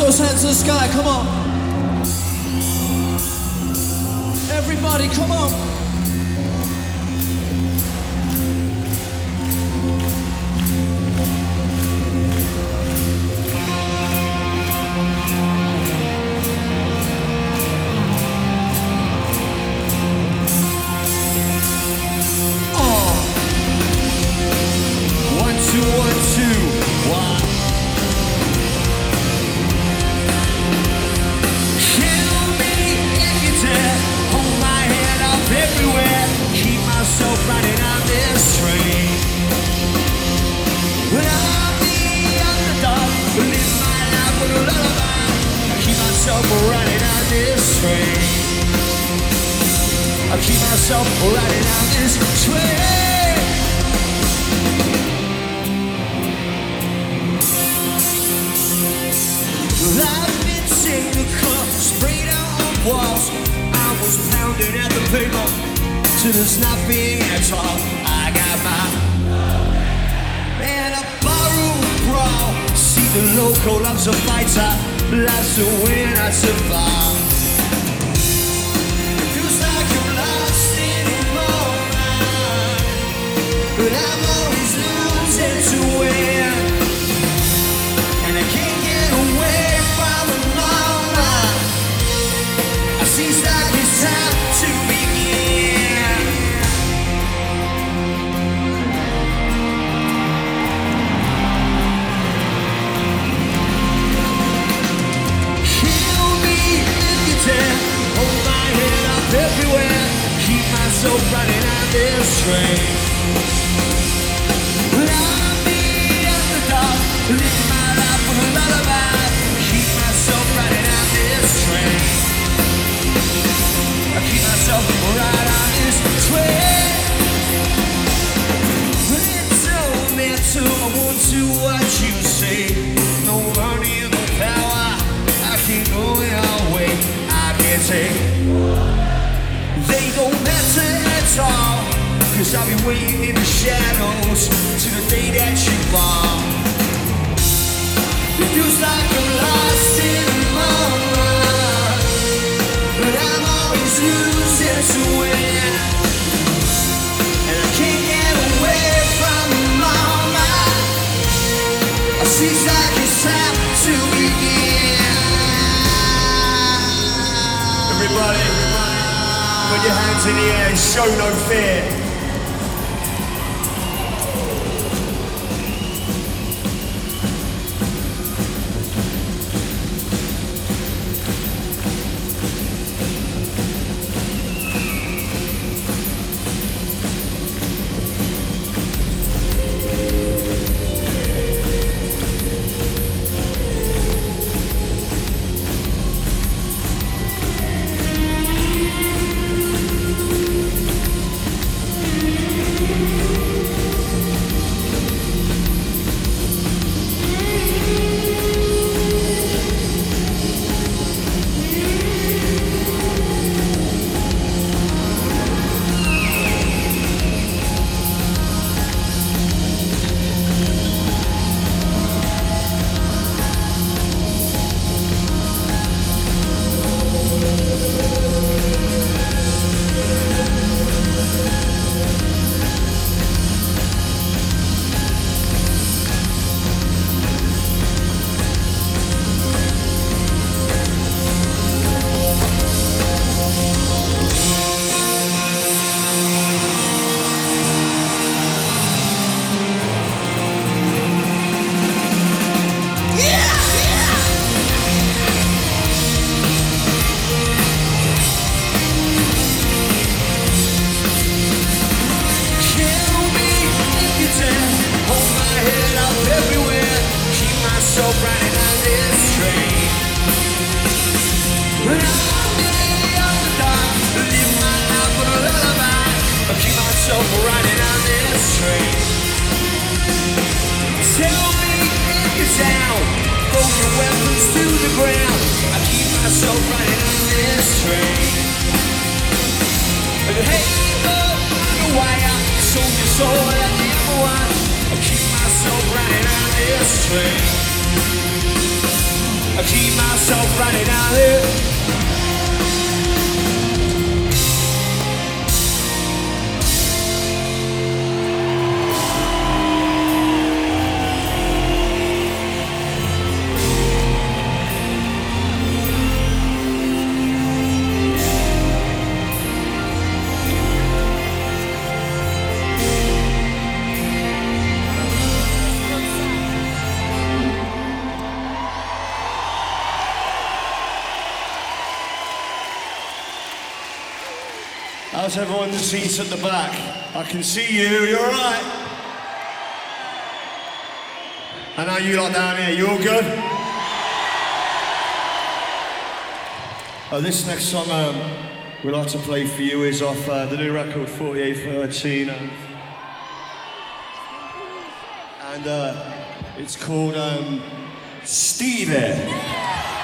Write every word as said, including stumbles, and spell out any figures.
those hands to the sky, come on. Everybody, come on. Riding on this train, I keep myself riding on this train. Well, I've been seeing the cup sprayed out on walls. I was pounding at the paper till there's nothing at all. I got my man a barroom brawl. See the local loves a fighter. Life's a win, I survive. It feels like you're lost in a moment, but I'm always losing to win, and I can't get away from the moment. It seems like it's time to begin. Hold my head up everywhere, keep myself running on this train. Well, I'll be at the dark, live my life with a lullaby, keep myself running on this train. I keep myself right on this train. Mental, mental, I want to what you say. No money, no power, I keep going away. Say they don't matter at all, cause I'll be waiting in the shadows till the day that you fall. It feels like I'm lost in a moment, but I'm always losing to win, and I can't get away from the moment. It seems like it's time to begin. Everybody, put your hands in the air and show no fear. keep myself running out here. How's everyone in the seats at the back? I can see you, you're alright. And how you lot down here, you all good? Oh, this next song um, we'd like to play for you is off uh, the new record forty-eight thirteen. Um, and uh, it's called um, Stevie.